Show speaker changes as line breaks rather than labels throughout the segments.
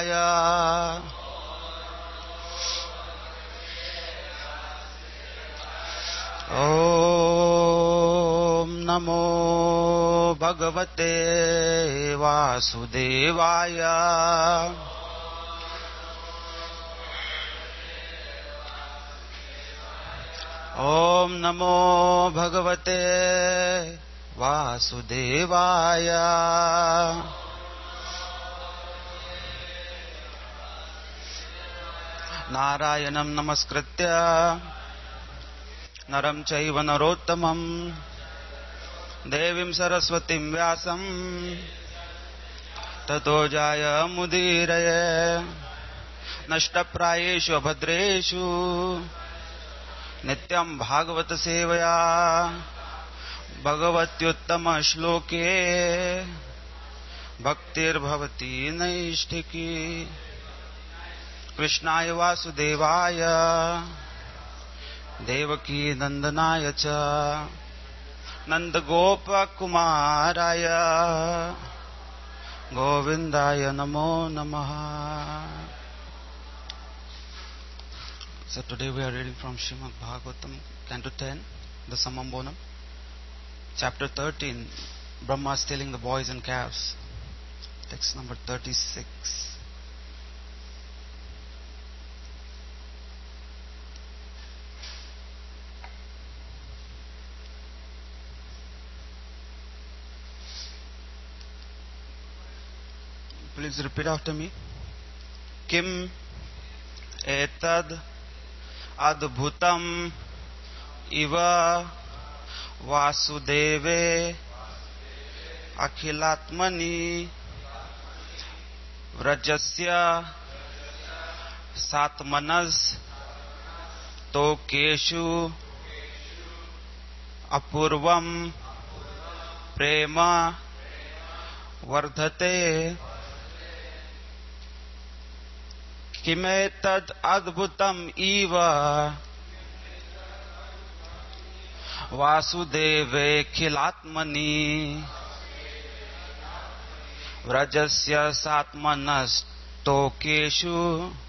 वासुदेवाय। ॐ नमो भगवते वासुदेवाय। ॐ नमो भगवते वासुदेवाय। नारायणं नमस्कृत्य नरं चैव नरोत्तमं देवीं सरस्वतीं व्यासं ततो जयमुदीरये। नष्टप्रायेषु अभद्रेषु नित्यं भागवत सेवया भगवत्युत्तमश्लोके भक्तिर्भवति नैष्ठिकी। कृष्णाय वासुदेवाय देवकी नंदनाय च नंदगोपकुमाराय गोविंदाय नमो नमः। So today we are reading from Srimad Bhagavatam, Canto 10, the Samambonam, Chapter 13, Brahma stealing the boys and calves, text number 36. Please repeat after me. Kim etad adbhutam iva vasudeve akhilatmani vrajasya satmanas tokeshu apurvam prema vardhate. किमेतद् अद्भुतम् इव वासुदेवेऽखिलात्मनि व्रजस्य सात्मनस्तोकेषु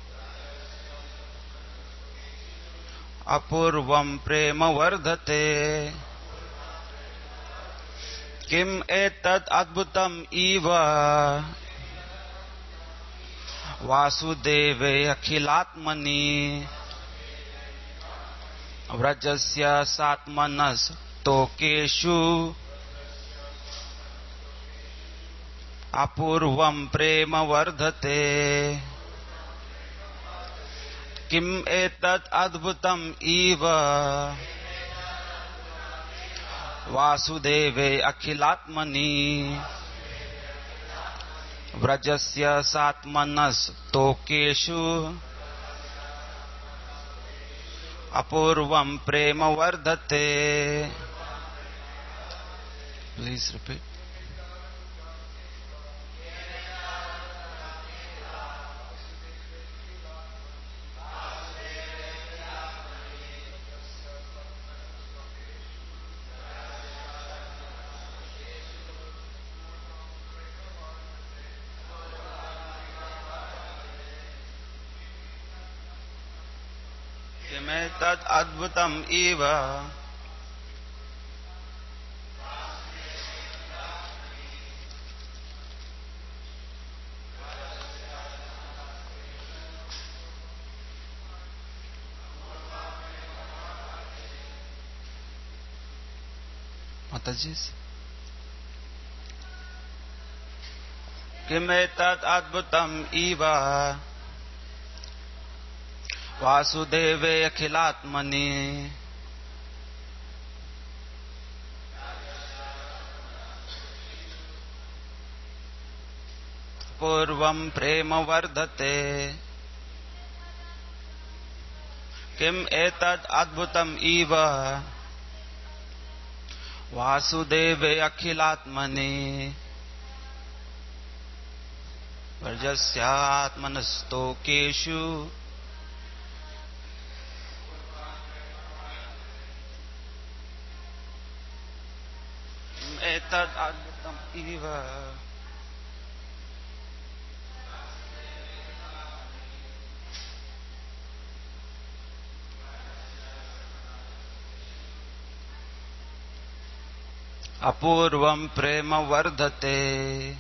अपूर्वं प्रेम वर्धते। किम् एतद् अद्भुतम् इव वासुदेवे अखिलात्मनि व्रजस्य सात्मनस्तोकेषु अपूर्वं प्रेम वर्धते। किम् एतत् अद्भुतम् इव वासुदेवे अखिलात्मनि व्रजस्य सात्मनस्तोकेषु अपूर्वं प्रेम वर्धते। Please repeat. किमेतद् अद्भुतम् इव माताजी। किमेतद् अद्भुतम् इव वासुदेवे अखिलात्मनि पूर्वं प्रेम वर्धते। किम् एतद् अद्भुतम् इव वासुदेवे अखिलात्मनि व्रजस्यात्मनस्तोकेषु एतद् अद्भुतम् इव apurvam prema vardhate.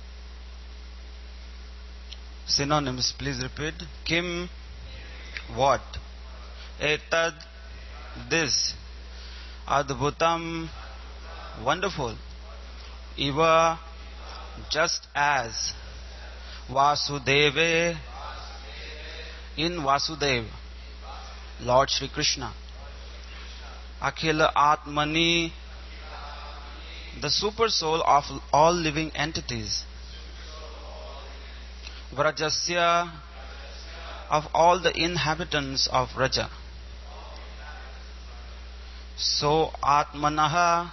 Synonyms, please repeat. Kim, what? Etad, this. Adbhutam, wonderful. Iva, just as. Vasudeve, in Vasudev, Lord Shri Krishna. Akhila Atmani, the super soul of all living entities. Vrajasya, of all the inhabitants of Vraja. So Atmanaha,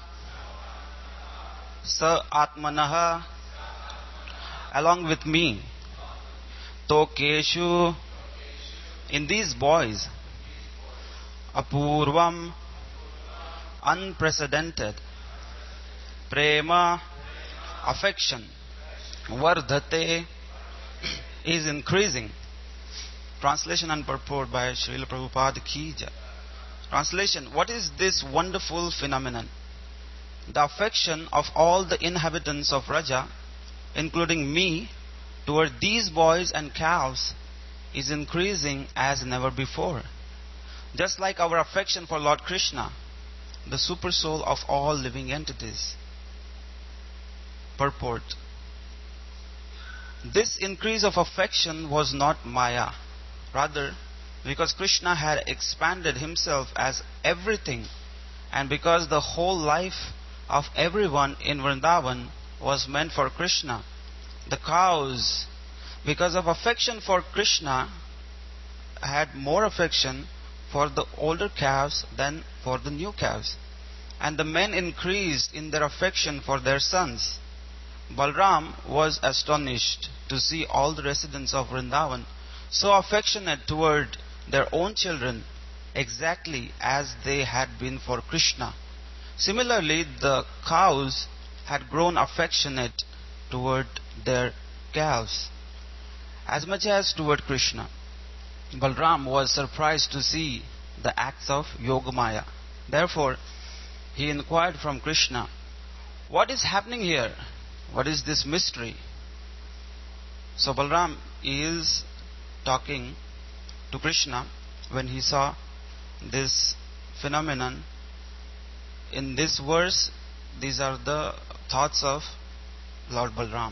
Sa Atmanaha, along with me. Tokeshu, in these boys. Apurvam, unprecedented. Prema, affection. Vardhate, is increasing. Translation and purport by Srila Prabhupada Ki Jai. Translation: what is this wonderful phenomenon? The affection of all the inhabitants of Vraja, including me, toward these boys and calves is increasing as never before. Just like our affection for Lord Krishna, the super soul of all living entities. Purport: this increase of affection was not Maya. Rather, because Krishna had expanded himself as everything, and because the whole life of everyone in Vrindavan was meant for Krishna, the cows, because of affection for Krishna, had more affection for the older calves than for the new calves. And the men increased in their affection for their sons. Balram was astonished to see all the residents of Vrindavan so affectionate toward their own children, exactly as they had been for Krishna. Similarly, the cows had grown affectionate toward their calves, as much as toward Krishna. Balram was surprised to see the acts of Yogamaya. Therefore, he inquired from Krishna, "What is happening here? What is this mystery?" So Balram is talking to Krishna when he saw this phenomenon. In this verse, these are the thoughts of Lord Balram.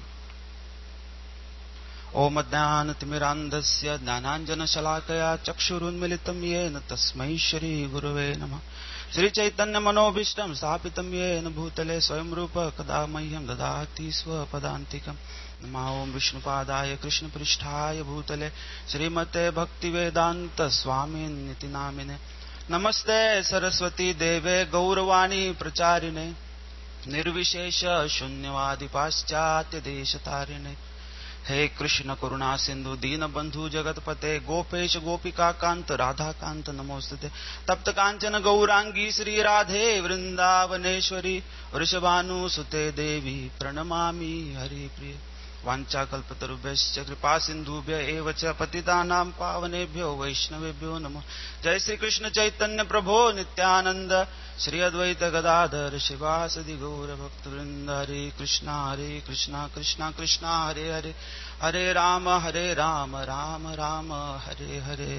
Om Adnanatimirandasya Jnananjana Shalakaya Chakshurunmilitam Yena Tasmai Shri Gurave Namah Shri Chaitanya Manobhishtam Sthapitam Yena Bhutale Swayam Rupa Kadamahyam Dadati Swapadantikam Namah Om Vishnupadaya Krishna Pristhaya Bhutale Srimate Bhaktivedanta Swamin Niti Namine Namaste Saraswati Deve Gauravani Pracharine Nirvishesha Shunyavadi Paschatya Deshatarine हे कृष्ण करुणा सिंधु दीन बंधु जगतपते गोपेश गोपिका कांत राधा कांत नमोस्तुते तप्त कांचन गौरांगी श्री राधे वृंदावनेश्वरी वृषभानुसुते देवी प्रणमामि हरिप्रिय वाञ्छाकल्पतरुभ्यश्च कृपा सिन्धुभ्य एव च पतितानां पावनेभ्यो वैष्णवेभ्यो नमः। जय श्री कृष्ण चैतन्य प्रभो नित्यानंद श्री अद्वैत गदाधर शिवासदि गौर भक्तवृंद। हरे Krishna Krishna Krishna Hare Hare Hare Ram Ram Ram Hare Hare.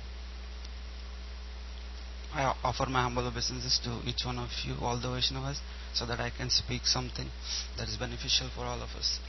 I offer my humble obeisances to each one of you, all the Vaishnavas, so that I can speak something that is beneficial for all of us.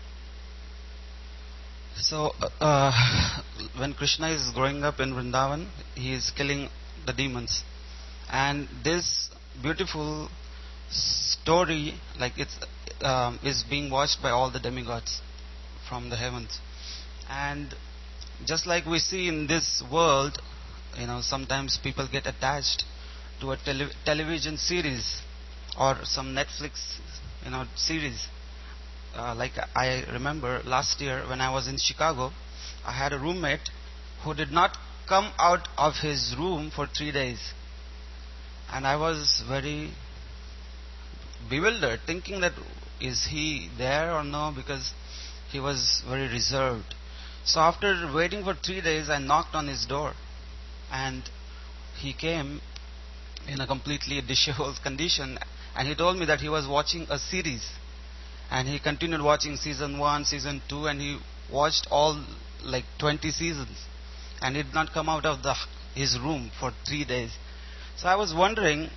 So, when Krishna is growing up in Vrindavan, he is killing the demons. And this beautiful story, like is being watched by all the demigods from the heavens. And just like we see in this world, sometimes people get attached to a television series or some Netflix, series. Like I remember last year when I was in Chicago, I had a roommate who did not come out of his room for 3 days. And I was very bewildered, thinking that is he there or no, because he was very reserved. So after waiting for 3 days, I knocked on his door. And he came in a completely disheveled condition. And he told me that he was watching a series. And he continued watching season 1, season 2, and he watched all like 20 seasons. And he did not come out of his room for 3 days. So I was wondering,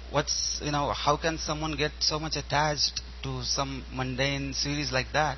how can someone get so much attached to some mundane series like that?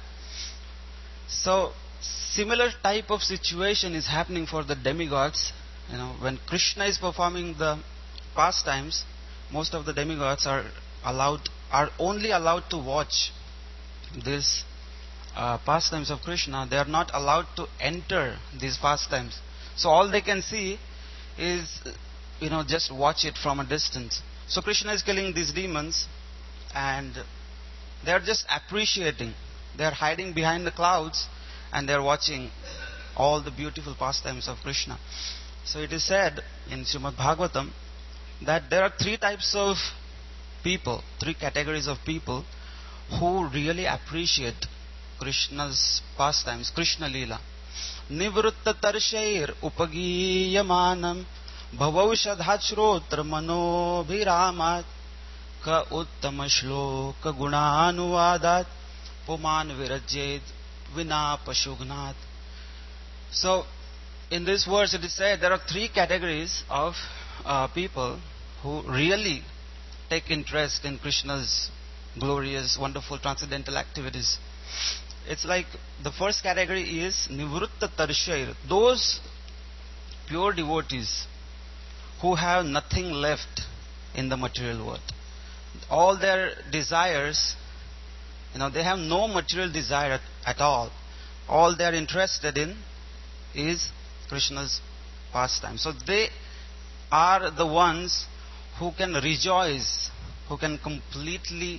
So, similar type of situation is happening for the demigods. When Krishna is performing the pastimes, most of the demigods are only allowed to watch these pastimes of Krishna. They are not allowed to enter these pastimes. So all they can see is, just watch it from a distance. So Krishna is killing these demons, and they are just appreciating. They are hiding behind the clouds, and they are watching all the beautiful pastimes of Krishna. So it is said in Srimad Bhagavatam that there are 3 types of people, 3 categories of people who really appreciate Krishna's pastimes, Krishna Leela. Nivritta tarshair upagiyamanam bhavaushadhat shrotra manobhiramat ka uttama shloka gunanuvadat puman virajed vina pashugnat. So, in this verse it is said there are 3 categories of people who really take interest in Krishna's glorious, wonderful, transcendental activities. It's like the first category is Nivritta Tarshair, those pure devotees who have nothing left in the material world. All their desires, they have no material desire at all. All they are interested in is Krishna's pastime. So they are the ones who can rejoice, who can completely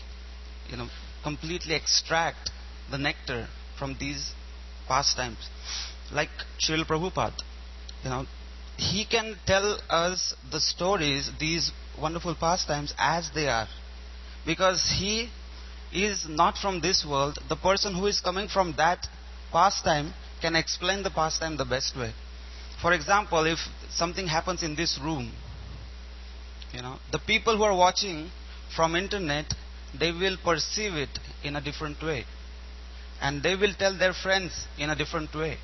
extract the nectar from these pastimes. Like Srila Prabhupada, he can tell us the stories, these wonderful pastimes as they are. Because he is not from this world. The person who is coming from that pastime can explain the pastime the best way. For example, if something happens in this room, the people who are watching from internet, they will perceive it in a different way. And they will tell their friends in a different way.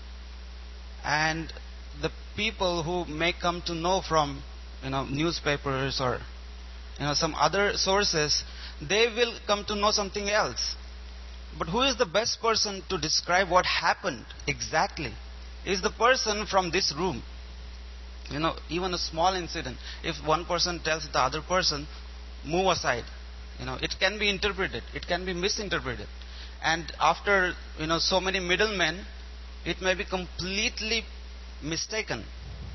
And the people who may come to know from, newspapers or, some other sources, they will come to know something else. But who is the best person to describe what happened exactly? Is the person from this room. Even a small incident, if one person tells the other person, move aside, it can be interpreted, it can be misinterpreted. And after, so many middlemen, it may be completely mistaken.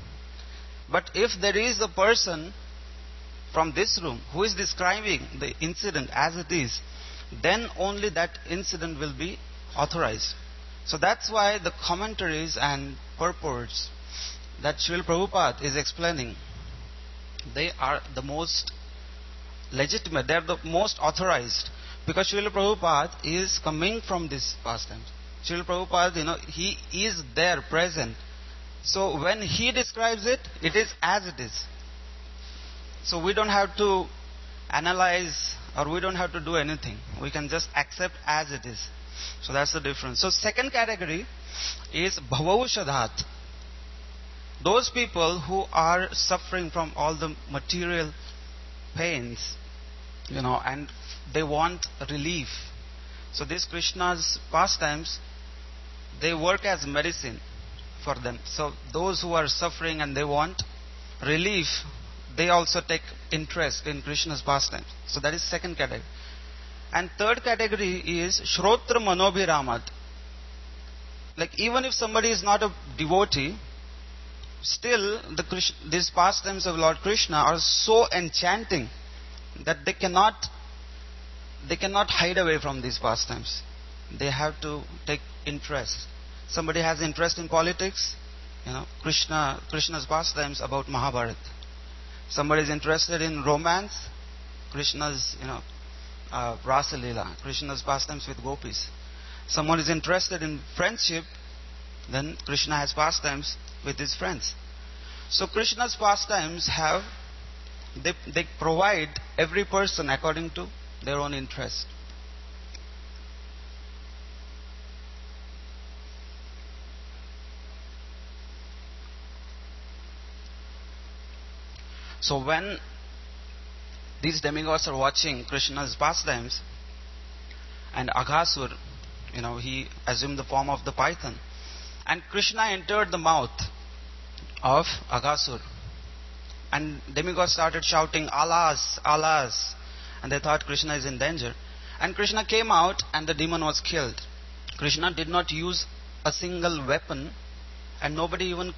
But if there is a person from this room who is describing the incident as it is, then only that incident will be authorized. So that's why the commentaries and purports that Srila Prabhupada is explaining, they are the most legitimate, they are the most authorized. Because Srila Prabhupada is coming from this pastime. Srila Prabhupada, he is there present. So when he describes it, it is as it is. So we don't have to analyze or we don't have to do anything. We can just accept as it is. So that's the difference. So second category is Bhavaushadhat. Those people who are suffering from all the material pains, and they want relief. So these Krishna's pastimes, they work as medicine for them. So those who are suffering and they want relief, they also take interest in Krishna's pastimes. So that is second category. And third category is Shrotra Manobhiramat. Like even if somebody is not a devotee, still these pastimes of Lord Krishna are so enchanting that they cannot hide away from these pastimes. They have to take interest. Somebody has interest in politics, Krishna's pastimes about Mahabharata. Somebody is interested in romance, Krishna's, Rasa Leela, Krishna's pastimes with gopis. Someone is interested in friendship, then Krishna has pastimes with his friends. So Krishna's pastimes have They provide every person according to their own interest. So when these demigods are watching Krishna's pastimes, and Aghasur, he assumed the form of the python, and Krishna entered the mouth of Aghasur, and demigods started shouting, "Alas, alas," and they thought Krishna is in danger. And Krishna came out, and the demon was killed. Krishna did not use a single weapon, and nobody even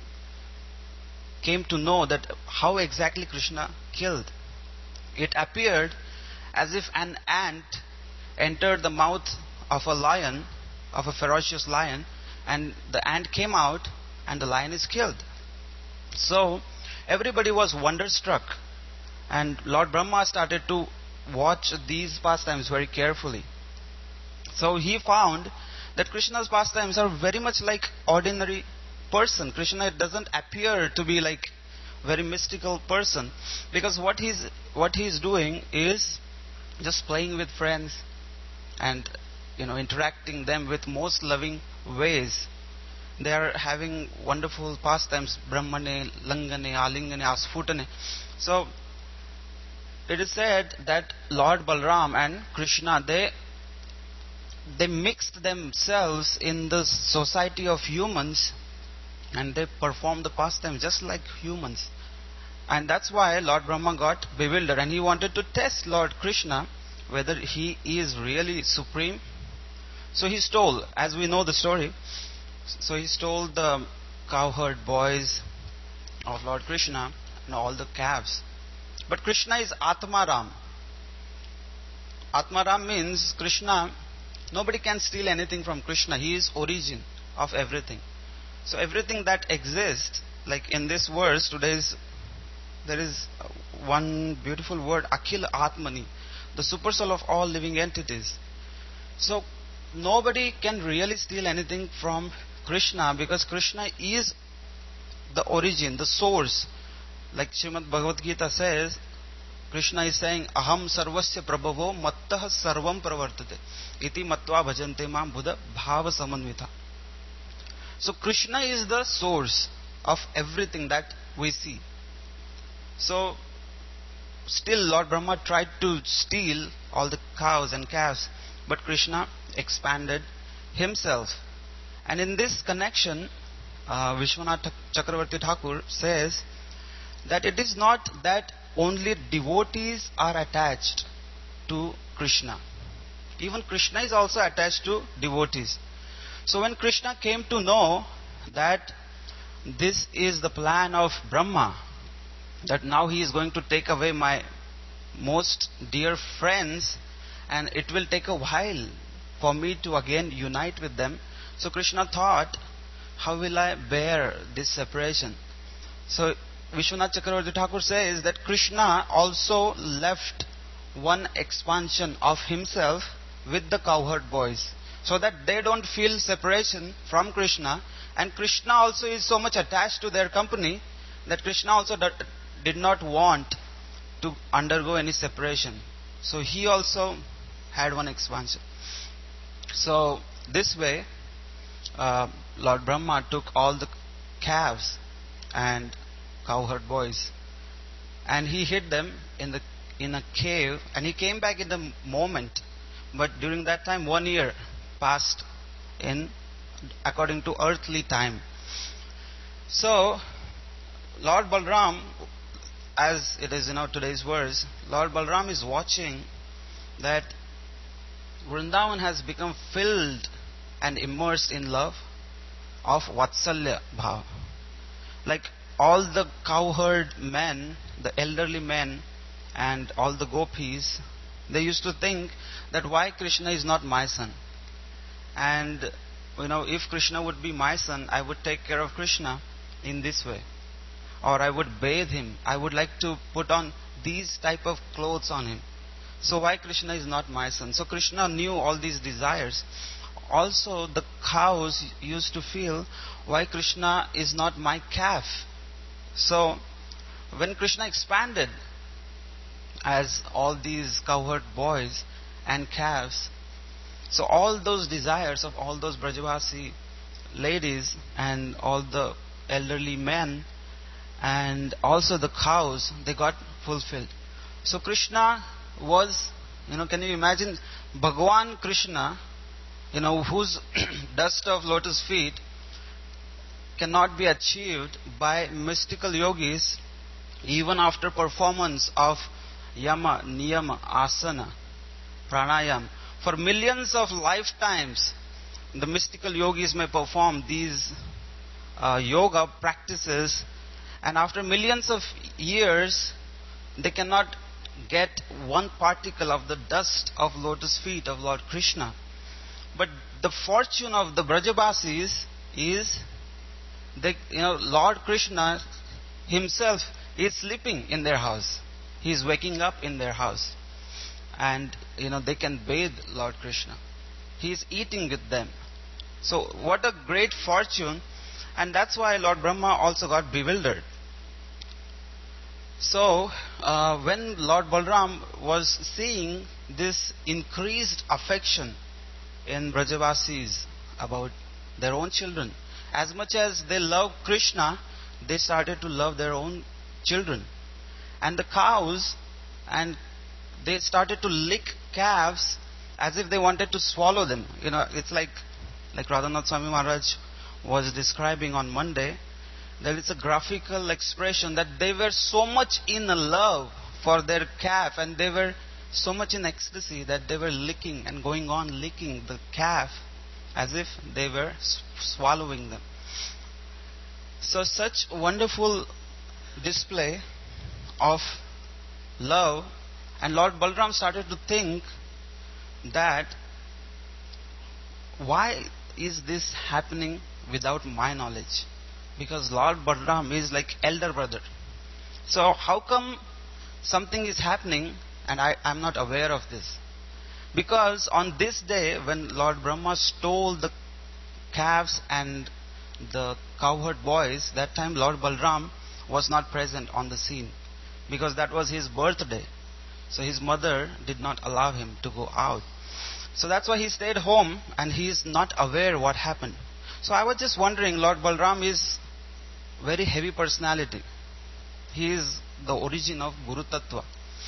came to know that how exactly Krishna killed. It appeared as if an ant entered the mouth of a lion, of a ferocious lion, and the ant came out and the lion is killed. So everybody was wonderstruck, and Lord Brahma started to watch these pastimes very carefully. So he found that Krishna's pastimes are very much like ordinary person. Krishna doesn't appear to be like very mystical person, because what he's doing is just playing with friends and interacting them with most loving ways. They are having wonderful pastimes, Brahmane, Langane, Alingane, Asphutane. So it is said that Lord Balram and Krishna, they mixed themselves in the society of humans, and they performed the pastime just like humans. And that's why Lord Brahma got bewildered, and he wanted to test Lord Krishna whether he is really supreme. So he stole, as we know the story, so he stole the cowherd boys of Lord Krishna and all the calves. But Krishna is Atmaram. Atmaram means Krishna, nobody can steal anything from Krishna. He is origin of everything. So everything that exists, like in this verse, there is one beautiful word, Akhil Atmani, the super soul of all living entities. So nobody can really steal anything from Krishna, because Krishna is the origin, the source. Like Srimad Bhagavad Gita says, Krishna is saying, Aham sarvasya prabhavo mattah sarvam pravartate iti matva bhajante mam buddha bhava samanvita. So Krishna is the source of everything that we see. So still Lord Brahma tried to steal all the cows and calves, but Krishna expanded himself. And in this connection, Vishwanath Chakravarti Thakur says that it is not that only devotees are attached to Krishna. Even Krishna is also attached to devotees. So when Krishna came to know that this is the plan of Brahma, that now he is going to take away my most dear friends, and it will take a while for me to again unite with them. So Krishna thought, how will I bear this separation? So Vishwanath Chakravarti Thakur says that Krishna also left one expansion of himself with the cowherd boys, so that they don't feel separation from Krishna. And Krishna also is so much attached to their company that Krishna also did not want to undergo any separation. So he also had one expansion. So this way, Lord Brahma took all the calves and cowherd boys, and he hid them in a cave, and he came back in the moment. But during that time, 1 year passed in according to earthly time. So Lord Balram, as it is today's verse, Lord Balram is watching that Vrindavan has become filled and immersed in love of Vatsalya Bhav. Like all the cowherd men, the elderly men, and all the gopis, they used to think that why Krishna is not my son. And if Krishna would be my son, I would take care of Krishna in this way, or I would bathe him. I would like to put on these type of clothes on him. So why Krishna is not my son? So Krishna knew all these desires. Also the cows used to feel, why Krishna is not my calf? So when Krishna expanded, as all these cowherd boys and calves. So all those desires of all those Brajavasi ladies and all the elderly men and also the cows, they got fulfilled. So Krishna was, can you imagine Bhagwan Krishna, whose dust of lotus feet cannot be achieved by mystical yogis even after performance of yama, niyama, asana, pranayam. For millions of lifetimes, the mystical yogis may perform these yoga practices, and after millions of years, they cannot get one particle of the dust of lotus feet of Lord Krishna. But the fortune of the Brajabasis is, Lord Krishna himself is sleeping in their house. He is waking up in their house. And, they can bathe Lord Krishna. He is eating with them. So, what a great fortune. And that's why Lord Brahma also got bewildered. So, when Lord Balram was seeing this increased affection in Brajavasis about their own children, as much as they love Krishna, they started to love their own children. And the cows, and they started to lick calves as if they wanted to swallow them. It's like Radhanath Swami Maharaj was describing on Monday. There is a graphical expression that they were so much in love for their calf, and they were so much in ecstasy that they were licking and going on licking the calf as if they were swallowing them. So such wonderful display of love, and Lord Balram started to think that why is this happening without my knowledge? Because Lord Balram is like elder brother. So how come something is happening and I'm not aware of this? Because on this day when Lord Brahma stole the calves and the cowherd boys, that time Lord Balram was not present on the scene, because that was his birthday. So his mother did not allow him to go out. So that's why he stayed home and he is not aware what happened. So I was just wondering, Lord Balram is very heavy personality. He is the origin of Guru Tattva.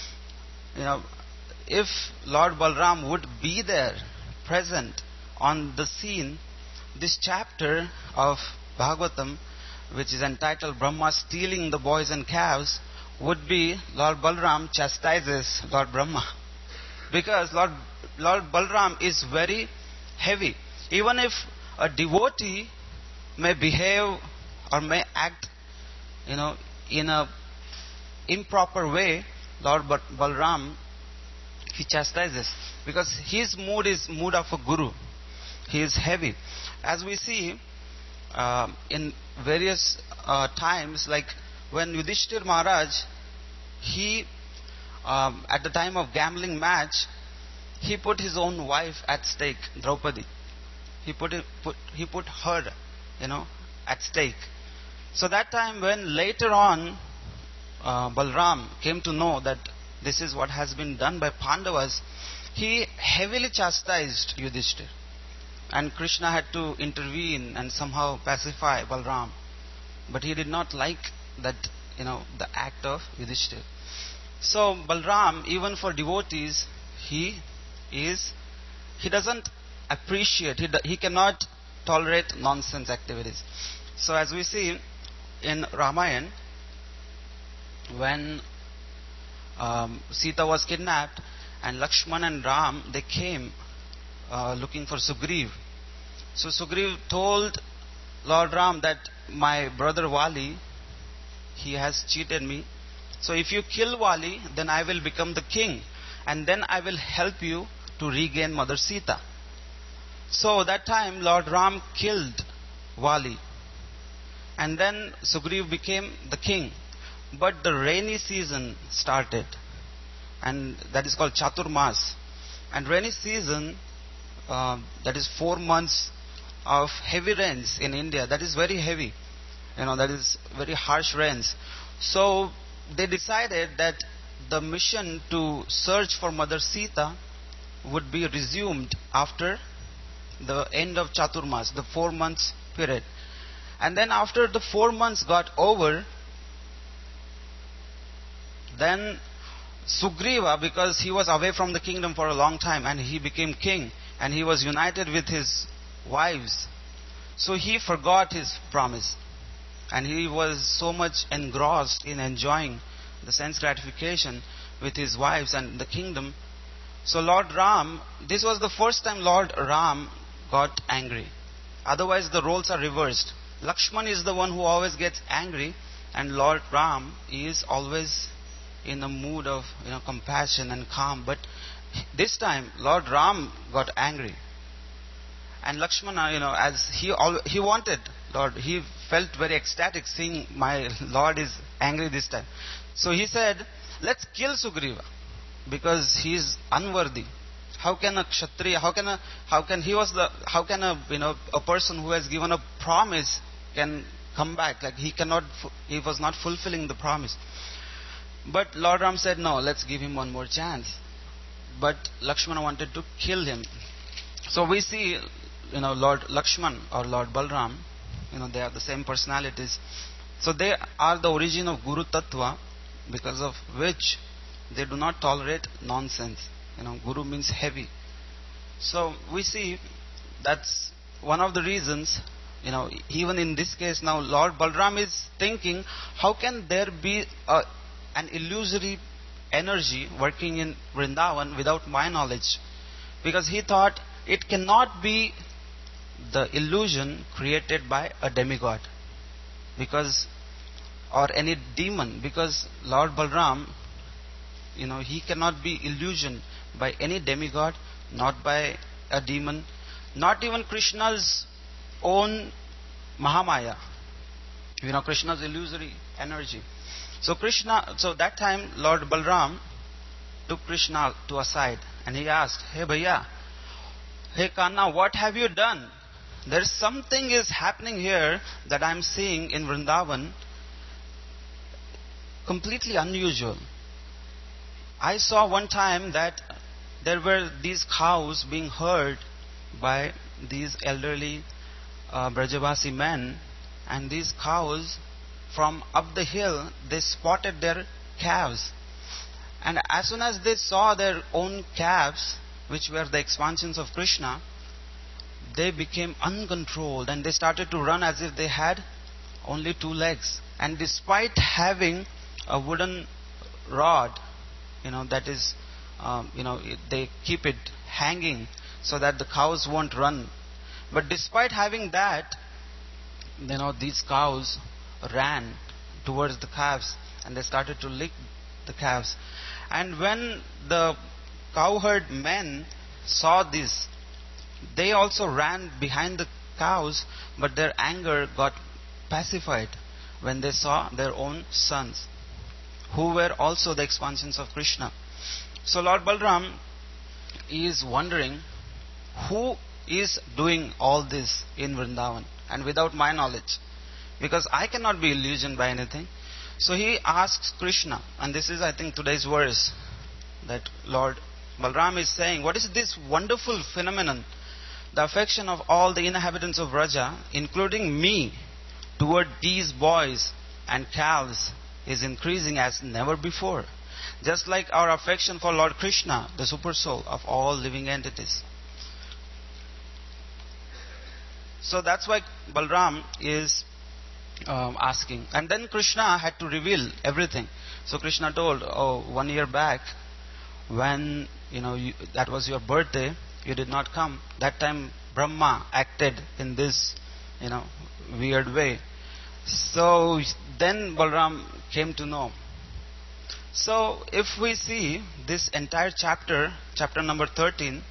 If Lord Balram would be there, present on the scene, this chapter of Bhagavatam, which is entitled Brahma stealing the boys and calves, would be Lord Balram chastises Lord Brahma. Because Lord Balram is very heavy. Even if a devotee may behave or may act, in a improper way, Lord Balram, he chastises. Because his mood is mood of a guru. He is heavy. As we see in various times, like when Yudhishthir Maharaj, he, at the time of gambling match, he put his own wife at stake, Draupadi. He put her, at stake. So that time when later on Balram came to know that this is what has been done by Pandavas, he heavily chastised Yudhishthir. And Krishna had to intervene and somehow pacify Balram. But he did not like that, the act of Yudhishthir. So Balram, even for devotees, he doesn't appreciate, he cannot tolerate nonsense activities. So as we see in Ramayana, when Sita was kidnapped and Lakshman and Ram, they came looking for Sugriv. So Sugriv told Lord Ram that my brother Wali, he has cheated me. So if you kill Wali, then I will become the king, and then I will help you to regain Mother Sita. So that time Lord Ram killed Wali, and then Sugriv became the king. But the rainy season started, and that is called Chaturmas. And rainy season, that is 4 months of heavy rains in India. That is very heavy. That is very harsh rains. So they decided that the mission to search for Mother Sita would be resumed after the end of Chaturmas, the 4 months period. And then after the 4 months got over, then Sugriva, because he was away from the kingdom for a long time and he became king and he was united with his wives, so he forgot his promise and he was so much engrossed in enjoying the sense gratification with his wives and the kingdom. So Lord Ram, this was the first time Lord Ram got angry. Otherwise the roles are reversed. Lakshman is the one who always gets angry and Lord Ram is always in a mood of compassion and calm. But this time Lord Ram got angry. And Lakshmana, as he wanted, Lord, he felt very ecstatic seeing my Lord is angry this time. So he said, let's kill Sugriva because he is unworthy. How can a Kshatriya, how can a person who has given a promise can come back? Like he was not fulfilling the promise. But Lord Ram said, no, let's give him one more chance. But Lakshmana wanted to kill him. So we see, Lord Lakshman or Lord Balram, they are the same personalities. So they are the origin of Guru Tattva, because of which they do not tolerate nonsense. Guru means heavy. So we see that's one of the reasons, even in this case now, Lord Balram is thinking, how can there be an illusory energy working in Vrindavan without my knowledge? Because he thought it cannot be the illusion created by a demigod, or any demon, because Lord Balram, he cannot be illusioned by any demigod, not by a demon, not even Krishna's own Mahamaya, Krishna's illusory energy. So that time Lord Balram took Krishna to a side and he asked, hey Bhaiya, hey Kanna, what have you done? There is something is happening here that I am seeing in Vrindavan, completely unusual. I saw one time that there were these cows being herded by these elderly Brajavasi men, and these cows from up the hill, they spotted their calves. And as soon as they saw their own calves, which were the expansions of Krishna, they became uncontrolled and they started to run as if they had only 2 legs. And despite having a wooden rod, that is, they keep it hanging so that the cows won't run. But despite having that, these cows ran towards the calves and they started to lick the calves. And when the cowherd men saw this, they also ran behind the cows, but their anger got pacified when they saw their own sons, who were also the expansions of Krishna. So Lord Balram is wondering, who is doing all this in Vrindavan and without my knowledge? Because I cannot be illusioned by anything. So he asks Krishna, and this is I think today's verse, that Lord Balram is saying, what is this wonderful phenomenon? The affection of all the inhabitants of Vraja, including me, toward these boys and calves is increasing as never before. Just like our affection for Lord Krishna, the super soul of all living entities. So that's why Balram is asking. And then Krishna had to reveal everything. So Krishna told, 1 year back, when that was your birthday, you did not come. That time Brahma acted in this weird way. So then Balram came to know. So if we see this entire chapter number 13,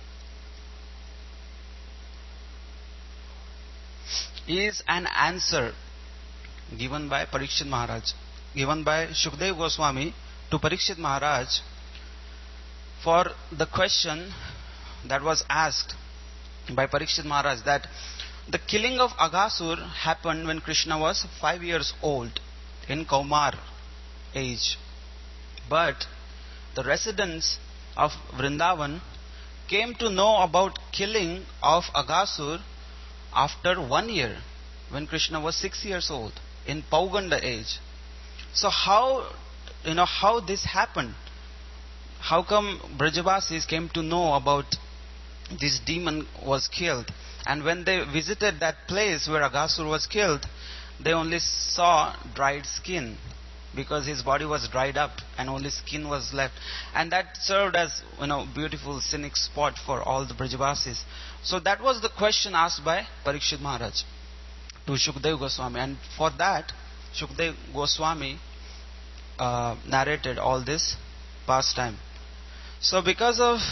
is an answer given by Parikshit Maharaj, given by Shukdev Goswami to Parikshit Maharaj for the question that was asked by Parikshit Maharaj, that the killing of Aghasur happened when Krishna was 5 years old, in Kaumar age. But the residents of Vrindavan came to know about killing of Aghasur after 1 year, when Krishna was 6 years old, in Pauganda age. So how this happened? How come Brajavasis came to know about this demon was killed? And when they visited that place where Aghasur was killed, they only saw dried skin, because his body was dried up and only skin was left. And that served as beautiful scenic spot for all the Brajavasis. So that was the question asked by Parikshit Maharaj to Shukdev Goswami. And for that, Shukdev Goswami narrated all this pastime. So because of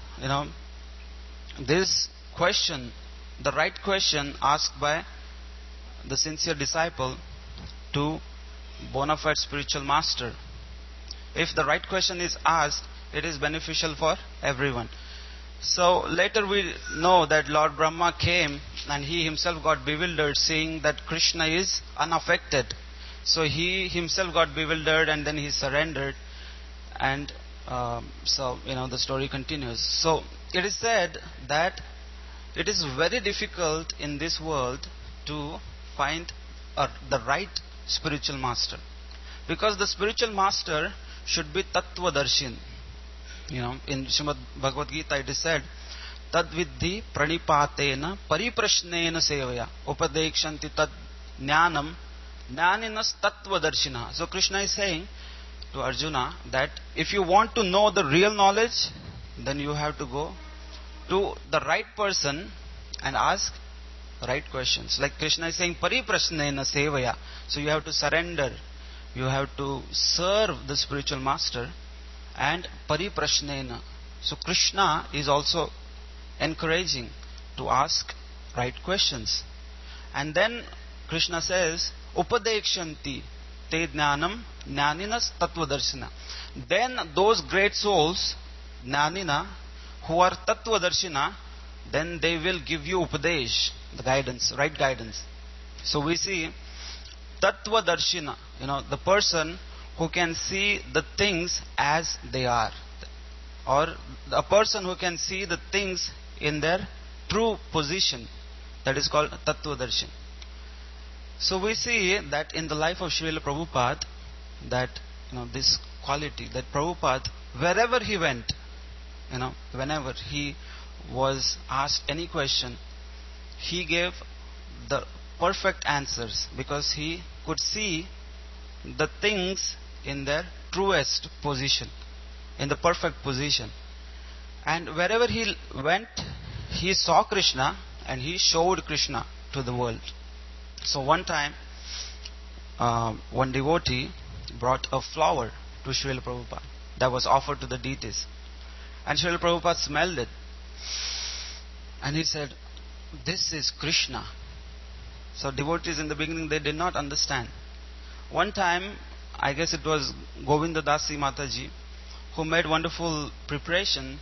this question, the right question asked by the sincere disciple to bona fide spiritual master, if the right question is asked, it is beneficial for everyone. So later we know that Lord Brahma came and he himself got bewildered, seeing that Krishna is unaffected. So he himself got bewildered and then he surrendered. And the story continues. So it is said that it is very difficult in this world to find the right spiritual master, because the spiritual master should be Tattva-darshin. In Srimad Bhagavad Gita it is said, Tadviddhi pranipatena pariprashnena sevaya upadekshanti tad jnanam jnaninas tattva-darshina. So Krishna is saying to Arjuna that if you want to know the real knowledge, then you have to go to the right person and ask right questions. Like Krishna is saying, Pariprashnena sevaya. So you have to surrender. You have to serve the spiritual master. And Pariprashnena. So Krishna is also encouraging to ask right questions. And then Krishna says, Upadekshanti te jnanam jnaninas tattva-darshina. Then those great souls, jnanina, who are tattva-darshina, then they will give you upadesh, the guidance, right guidance. So we see tattva-darshina, the person who can see the things as they are, or a person who can see the things in their true position. That is called tattva-darshan. So we see that in the life of Srila Prabhupada, that this quality, that Prabhupada, wherever he went, whenever he was asked any question, he gave the perfect answers, because he could see the things in their truest position, in the perfect position. And wherever he went, he saw Krishna and he showed Krishna to the world. So one time, one devotee brought a flower to Srila Prabhupada that was offered to the deities. And Srila Prabhupada smelled it. And he said, this is Krishna. So devotees in the beginning, they did not understand. One time, I guess it was Govinda Dasi Mataji, who made wonderful preparation,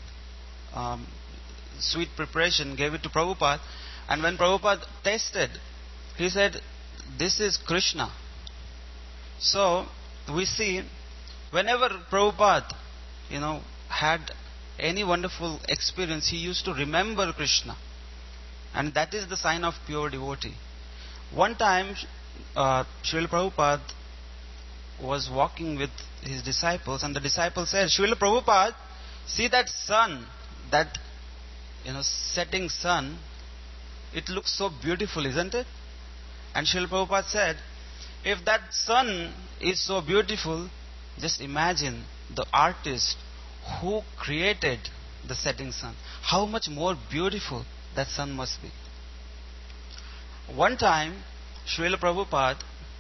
sweet preparation, gave it to Prabhupada. And when Prabhupada tasted, he said, this is Krishna. So we see, whenever Prabhupada, had any wonderful experience, he used to remember Krishna. And that is the sign of pure devotee. One time, Srila Prabhupada was walking with his disciples, and the disciple said, Srila Prabhupada, see that sun, that setting sun, it looks so beautiful, isn't it? And Srila Prabhupada said, if that sun is so beautiful, just imagine the artist who created the setting sun. How much more beautiful that sun must be. One time, Srila Prabhupada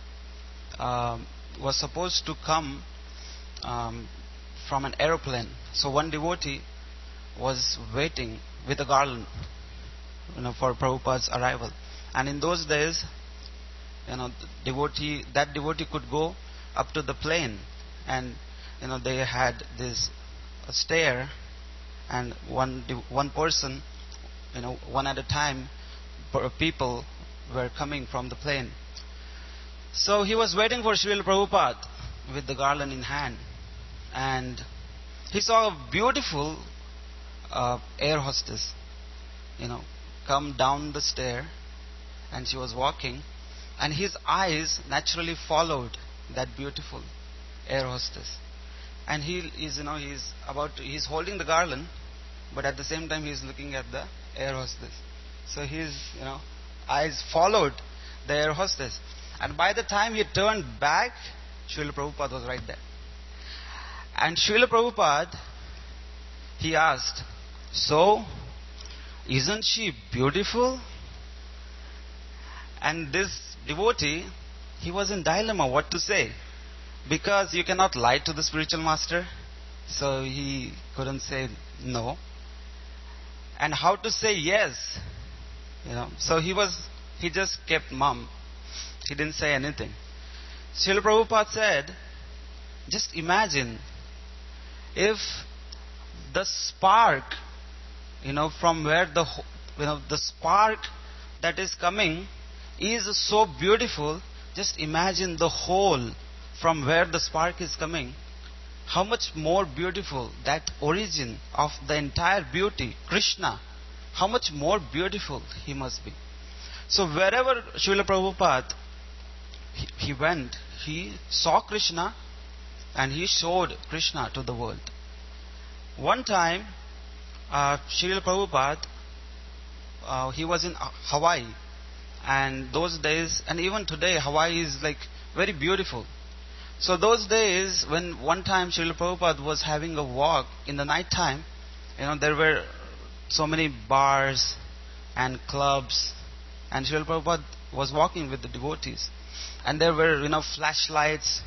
was supposed to come from an aeroplane. So one devotee was waiting with a garland, for Prabhupada's arrival. And in those days, that devotee could go up to the plane, and they had this stair, and one person, one at a time, people were coming from the plane. So he was waiting for Srila Prabhupada with the garland in hand, and he saw a beautiful air hostess, come down the stair, and she was walking, and his eyes naturally followed that beautiful air hostess. And he's holding the garland, but at the same time he's looking at the air hostess. So his, eyes followed the air hostess. And by the time he turned back, Srila Prabhupada was right there. And Srila Prabhupada, he asked, "So, isn't she beautiful?" And this devotee, he was in dilemma what to say. Because you cannot lie to the spiritual master. So he couldn't say no. And how to say yes? So he just kept mum. He didn't say anything. Srila Prabhupada said, just imagine if the spark, from where the spark that is coming is so beautiful. Just imagine the hole from where the spark is coming. How much more beautiful that origin of the entire beauty, Krishna, how much more beautiful he must be. So wherever Srila Prabhupada he went, he saw Krishna and he showed Krishna to the world. One time, Srila Prabhupada, he was in Hawaii, and those days, and even today, Hawaii is like very beautiful. So those days, when one time Srila Prabhupada was having a walk in the night time, there were so many bars and clubs, and Srila Prabhupada was walking with the devotees, and there were flashlights,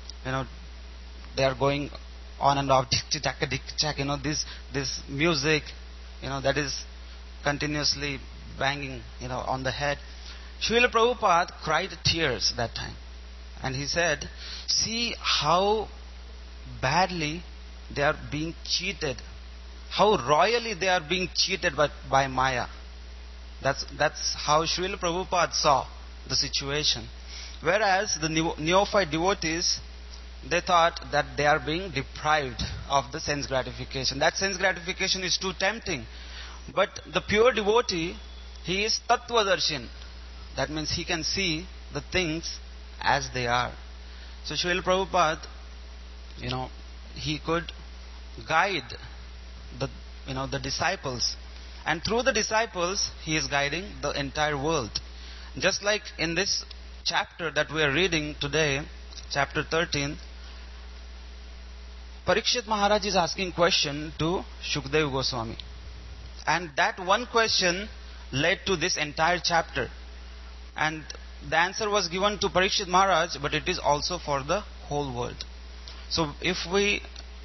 they are going on and off, tick tack, this music, that is continuously banging, on the head. Srila Prabhupada cried tears that time. And he said, see how badly they are being cheated. How royally they are being cheated by Maya. That's how Srila Prabhupada saw the situation. Whereas the neophyte devotees, they thought that they are being deprived of the sense gratification. That sense gratification is too tempting. But the pure devotee, he is Tattvadarshin. That means he can see the things as they are. So Srila Prabhupada, he could guide the disciples. And through the disciples, he is guiding the entire world. Just like in this chapter that we are reading today, chapter 13, Parikshit Maharaj is asking question to Shukdev Goswami. And that one question led to this entire chapter. And the answer was given to Parikshit Maharaj, but it is also for the whole world. So if we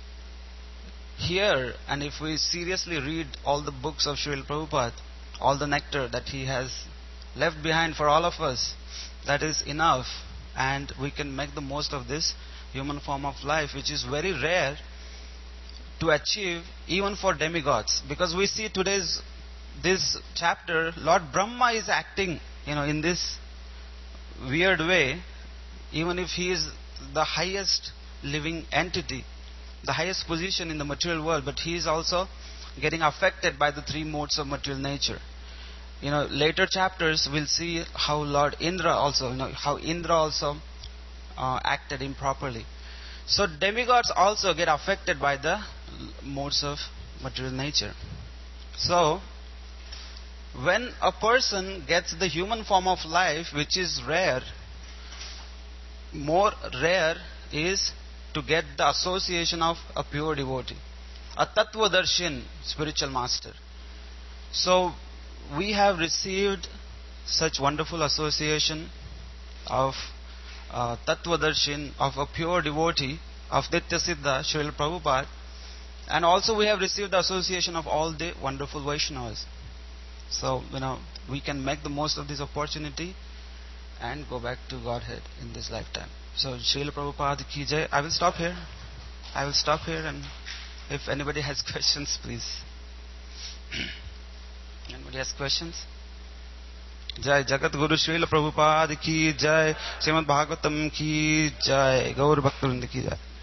hear and if we seriously read all the books of Srila Prabhupada, all the nectar that he has left behind for all of us, that is enough, and we can make the most of this human form of life, which is very rare to achieve even for demigods. Because we see this chapter, Lord Brahma is acting, in this weird way, even if he is the highest living entity, the highest position in the material world, but he is also getting affected by the three modes of material nature. Later chapters we'll see how Lord Indra also, acted improperly. So demigods also get affected by the modes of material nature. So when a person gets the human form of life, which is rare, more rare is to get the association of a pure devotee, a Tattvadarshin spiritual master. So we have received such wonderful association of Tattvadarshin, of a pure devotee, of Nitya Siddha, Srila Prabhupada, and also we have received the association of all the wonderful Vaishnavas. So, we can make the most of this opportunity and go back to Godhead in this lifetime. So, Srila Prabhupada ki jai. I will stop here, and if anybody has questions, please. Anybody has questions? Jai Jagat Guru Srila Prabhupada ki jai. Srimad Bhagavatam ki jai. Gaur Bhaktivinoda ki jai.